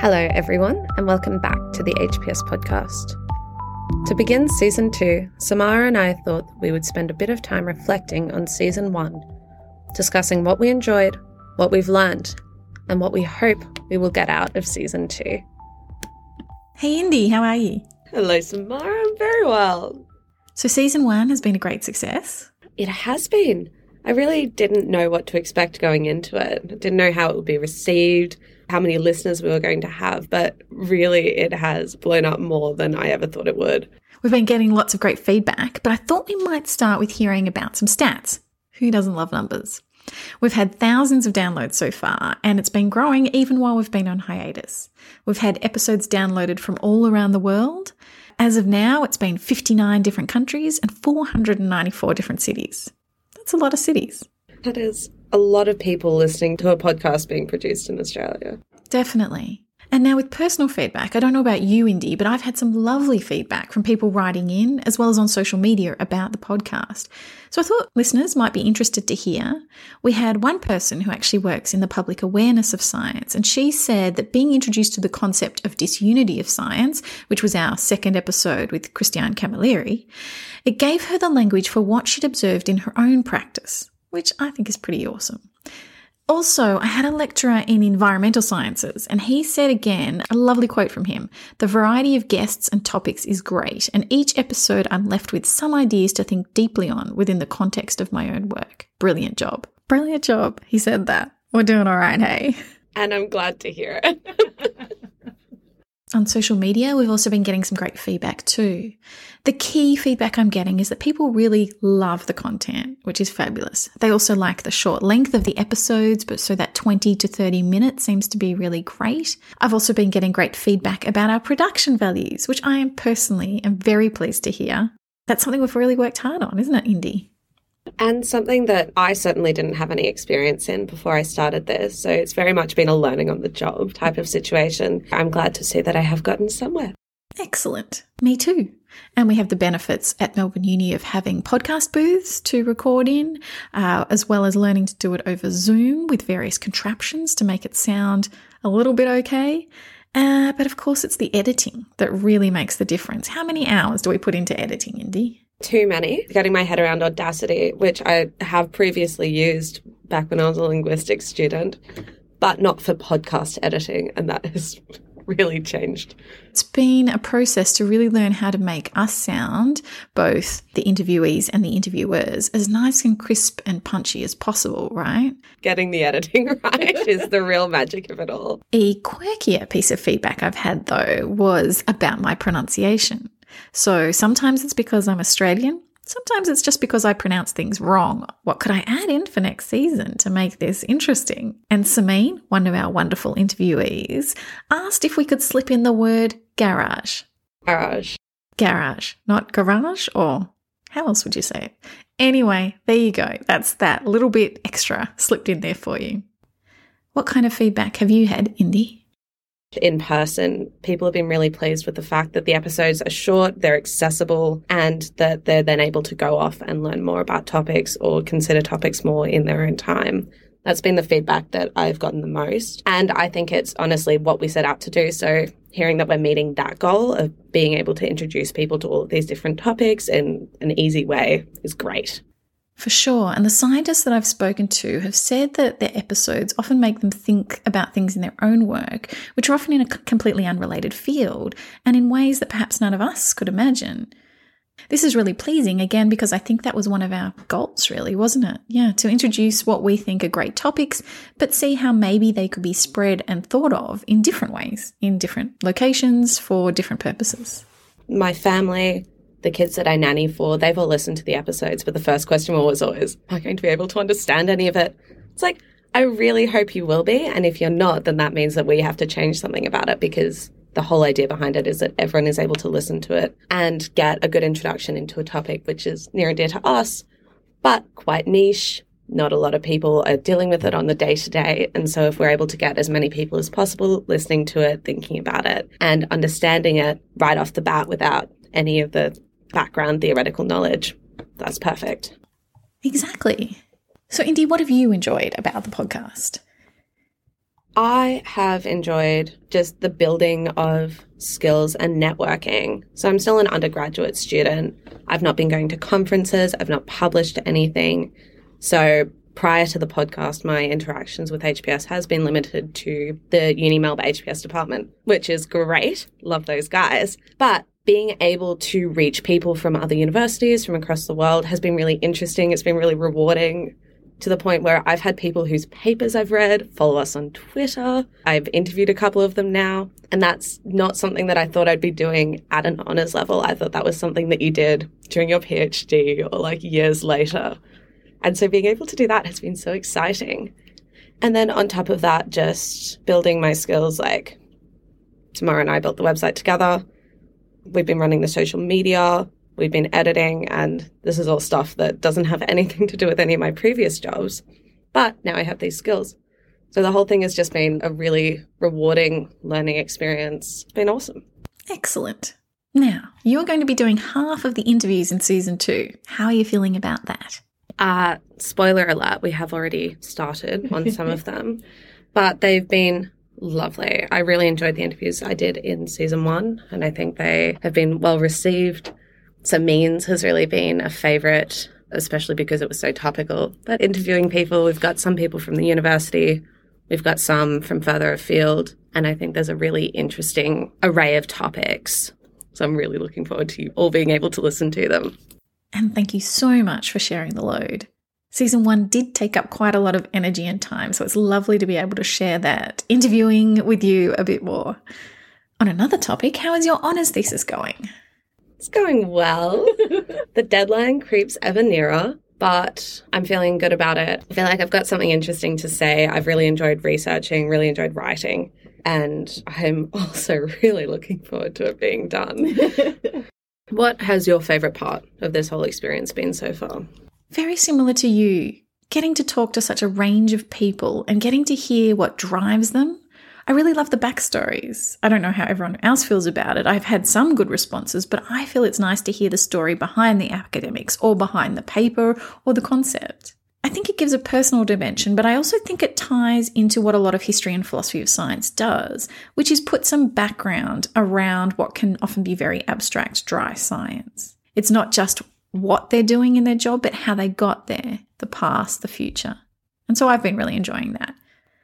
Hello everyone and welcome back to the HPS podcast. To begin Season 2, Samara and I thought that we would spend a bit of time reflecting on Season 1, discussing what we enjoyed, what we've learned, and what we hope we will get out of Season 2. Hey Indy, how are you? Hello Samara, I'm very well. So Season 1 has been a great success. It has been. I really didn't know what to expect going into it. I didn't know how it would be received, how many listeners we were going to have, but really it has blown up more than I ever thought it would. We've been getting lots of great feedback, but I thought we might start with hearing about some stats. Who doesn't love numbers? We've had thousands of downloads so far, and it's been growing even while we've been on hiatus. We've had episodes downloaded from all around the world. As of now, it's been 59 different countries and 494 different cities. That's a lot of cities. That is a lot of people listening to a podcast being produced in Australia. Definitely. And now with personal feedback, I don't know about you, Indy, but I've had some lovely feedback from people writing in as well as on social media about the podcast. So I thought listeners might be interested to hear. We had one person who actually works in the public awareness of science, and she said that being introduced to the concept of disunity of science, which was our second episode with Christiane Camilleri, it gave her the language for what she'd observed in her own practice, which I think is pretty awesome. Also, I had a lecturer in environmental sciences, and he said again, a lovely quote from him, "The variety of guests and topics is great, and each episode I'm left with some ideas to think deeply on within the context of my own work. Brilliant job." Brilliant job. He said that. We're doing all right, hey? And I'm glad to hear it. On social media, we've also been getting some great feedback too. The key feedback I'm getting is that people really love the content, which is fabulous. They also like the short length of the episodes, but so that 20 to 30 minutes seems to be really great. I've also been getting great feedback about our production values, which I am very pleased to hear. That's something we've really worked hard on, isn't it, Indy? And something that I certainly didn't have any experience in before I started this. So it's very much been a learning on the job type of situation. I'm glad to see that I have gotten somewhere. Excellent. Me too. And we have the benefits at Melbourne Uni of having podcast booths to record in, as well as learning to do it over Zoom with various contraptions to make it sound a little bit okay. But of course, it's the editing that really makes the difference. How many hours do we put into editing, Indy? Too many. Getting my head around Audacity, which I have previously used back when I was a linguistics student, but not for podcast editing, and that has really changed. It's been a process to really learn how to make us sound, both the interviewees and the interviewers, as nice and crisp and punchy as possible, right? Getting the editing right is the real magic of it all. A quirkier piece of feedback I've had, though, was about my pronunciation. So sometimes it's because I'm Australian, sometimes it's just because I pronounce things wrong. What could I add in for next season to make this interesting? And Samine, one of our wonderful interviewees, asked if we could slip in the word garage. Garage. Garage, not garage, or how else would you say it? Anyway, there you go. That's that little bit extra slipped in there for you. What kind of feedback have you had, Indy? In person, people have been really pleased with the fact that the episodes are short, they're accessible, and that they're then able to go off and learn more about topics or consider topics more in their own time. That's been the feedback that I've gotten the most. And I think it's honestly what we set out to do. So hearing that we're meeting that goal of being able to introduce people to all of these different topics in an easy way is great. For sure. And the scientists that I've spoken to have said that their episodes often make them think about things in their own work, which are often in a completely unrelated field and in ways that perhaps none of us could imagine. This is really pleasing, again, because I think that was one of our goals, really, wasn't it? Yeah, to introduce what we think are great topics, but see how maybe they could be spread and thought of in different ways, in different locations, for different purposes. My family, the kids that I nanny for, they've all listened to the episodes, but the first question was always, am I going to be able to understand any of it? It's like, I really hope you will be. And if you're not, then that means that we have to change something about it, because the whole idea behind it is that everyone is able to listen to it and get a good introduction into a topic which is near and dear to us, but quite niche. Not a lot of people are dealing with it on the day-to-day. And so if we're able to get as many people as possible listening to it, thinking about it, and understanding it right off the bat without any of the background theoretical knowledge, that's perfect. Exactly. So, Indy, what have you enjoyed about the podcast? I have enjoyed just the building of skills and networking. So I'm still an undergraduate student. I've not been going to conferences. I've not published anything. So prior to the podcast, my interactions with HBS has been limited to the Uni Melbourne HBS department, which is great. Love those guys. But being able to reach people from other universities from across the world has been really interesting. It's been really rewarding, to the point where I've had people whose papers I've read follow us on Twitter. I've interviewed a couple of them now, and that's not something that I thought I'd be doing at an honours level. I thought that was something that you did during your PhD or like years later. And so being able to do that has been so exciting. And then on top of that, just building my skills, like Tamara and I built the website together. We've been running the social media. We've been editing, and this is all stuff that doesn't have anything to do with any of my previous jobs. But now I have these skills. So the whole thing has just been a really rewarding learning experience. It's been awesome. Excellent. Now, you're going to be doing half of the interviews in season 2. How are you feeling about that? Spoiler alert, we have already started on some of them, but they've been lovely. I really enjoyed the interviews I did in season 1, and I think they have been well received. So Means has really been a favourite, especially because it was so topical. But interviewing people, we've got some people from the university, we've got some from further afield, and I think there's a really interesting array of topics. So I'm really looking forward to you all being able to listen to them. And thank you so much for sharing the load. Season 1 did take up quite a lot of energy and time, so it's lovely to be able to share that interviewing with you a bit more. On another topic, how is your honours thesis going? It's going well. The deadline creeps ever nearer, but I'm feeling good about it. I feel like I've got something interesting to say. I've really enjoyed researching, really enjoyed writing, and I'm also really looking forward to it being done. What has your favourite part of this whole experience been so far? Very similar to you, getting to talk to such a range of people and getting to hear what drives them. I really love the backstories. I don't know how everyone else feels about it. I've had some good responses, but I feel it's nice to hear the story behind the academics or behind the paper or the concept. I think it gives a personal dimension, but I also think it ties into what a lot of history and philosophy of science does, which is put some background around what can often be very abstract, dry science. It's not just what they're doing in their job, but how they got there, the past, the future. And so I've been really enjoying that.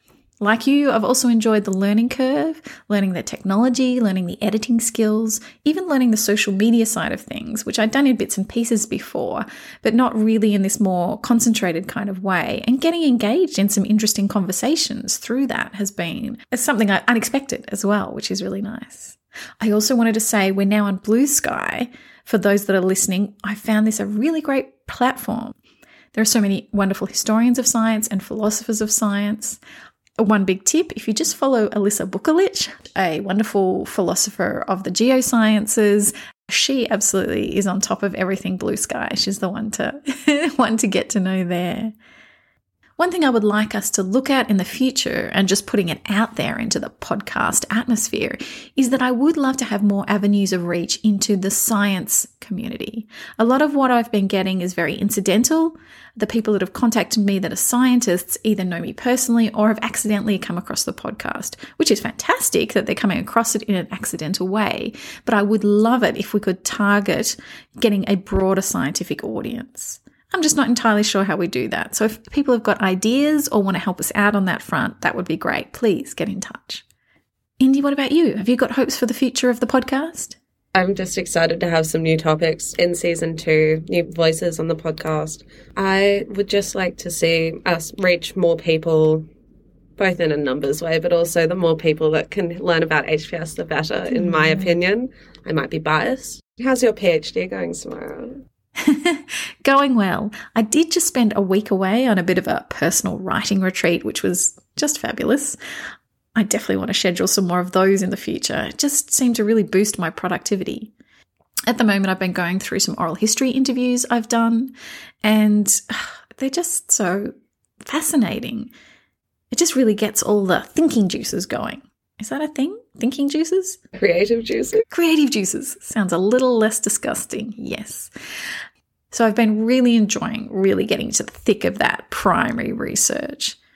Like you, I've also enjoyed the learning curve, learning the technology, learning the editing skills, even learning the social media side of things, which I'd done in bits and pieces before, but not really in this more concentrated kind of way. And getting engaged in some interesting conversations through that has been something unexpected as well, which is really nice. I also wanted to say we're now on Blue Sky. For those that are listening, I found this a really great platform. There are so many wonderful historians of science and philosophers of science. One big tip, if you just follow Elissa Bukolich, a wonderful philosopher of the geosciences, she absolutely is on top of everything Blue Sky. She's the one to get to know there. One thing I would like us to look at in the future, and just putting it out there into the podcast atmosphere, is that I would love to have more avenues of reach into the science community. A lot of what I've been getting is very incidental. The people that have contacted me that are scientists either know me personally or have accidentally come across the podcast, which is fantastic that they're coming across it in an accidental way. But I would love it if we could target getting a broader scientific audience. I'm just not entirely sure how we do that. So if people have got ideas or want to help us out on that front, that would be great. Please get in touch. Indy, what about you? Have you got hopes for the future of the podcast? I'm just excited to have some new topics in season 2, new voices on the podcast. I would just like to see us reach more people, both in a numbers way, but also the more people that can learn about HPS, the better, in my opinion. I might be biased. How's your PhD going, Samara? Going well. I did just spend a week away on a bit of a personal writing retreat, which was just fabulous. I definitely want to schedule some more of those in the future. It just seemed to really boost my productivity. At the moment, I've been going through some oral history interviews I've done, and they're just so fascinating. It just really gets all the thinking juices going. Is that a thing? Thinking juices? Creative juices? Creative juices. Sounds a little less disgusting, yes. So I've been really enjoying really getting to the thick of that primary research.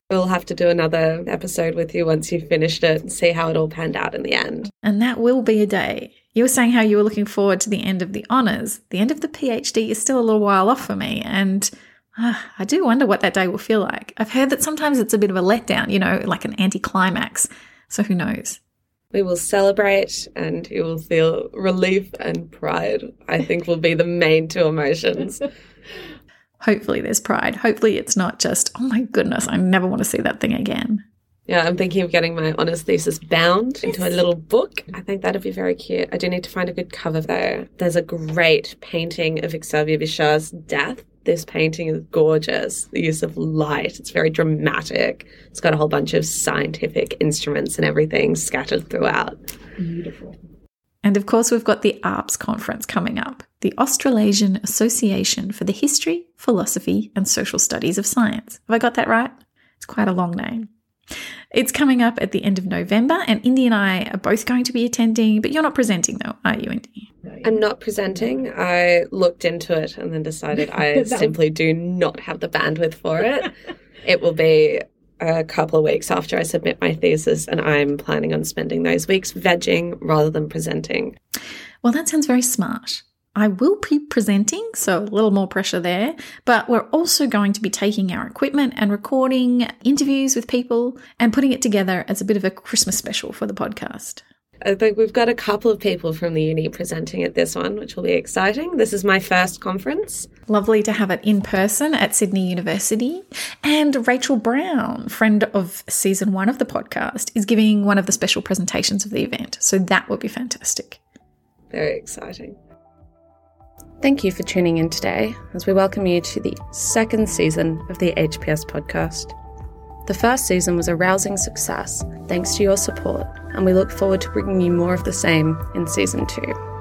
We'll have to do another episode with you once you've finished it and see how it all panned out in the end. And that will be a day. You were saying how you were looking forward to the end of the honours. The end of the PhD is still a little while off for me, and I do wonder what that day will feel like. I've heard that sometimes it's a bit of a letdown, like an anticlimax. So who knows? We will celebrate and you will feel relief and pride, I think will be the main two emotions. Hopefully there's pride. Hopefully it's not just, oh my goodness, I never want to see that thing again. Yeah, I'm thinking of getting my honours thesis bound into a little book. I think that'd be very cute. I do need to find a good cover though. There's a great painting of Xavier Bichat's death. This painting is gorgeous. The use of light, it's very dramatic. It's got a whole bunch of scientific instruments and everything scattered throughout. Beautiful. And of course, we've got the ARPS conference coming up, the Australasian Association for the History, Philosophy and Social Studies of Science. Have I got that right? It's quite a long name. It's coming up at the end of November, and Indy and I are both going to be attending, but you're not presenting though, are you, Indy? I'm not presenting. I looked into it and then decided I simply do not have the bandwidth for it. It will be a couple of weeks after I submit my thesis, and I'm planning on spending those weeks vegging rather than presenting. Well, that sounds very smart. I will be presenting, so a little more pressure there, but we're also going to be taking our equipment and recording interviews with people and putting it together as a bit of a Christmas special for the podcast. I think we've got a couple of people from the uni presenting at this one, which will be exciting. This is my first conference. Lovely to have it in person at Sydney University. And Rachel Brown, friend of season 1 of the podcast, is giving one of the special presentations of the event. So that will be fantastic. Very exciting. Thank you for tuning in today as we welcome you to the second season of the HPS podcast. The first season was a rousing success thanks to your support, and we look forward to bringing you more of the same in season 2.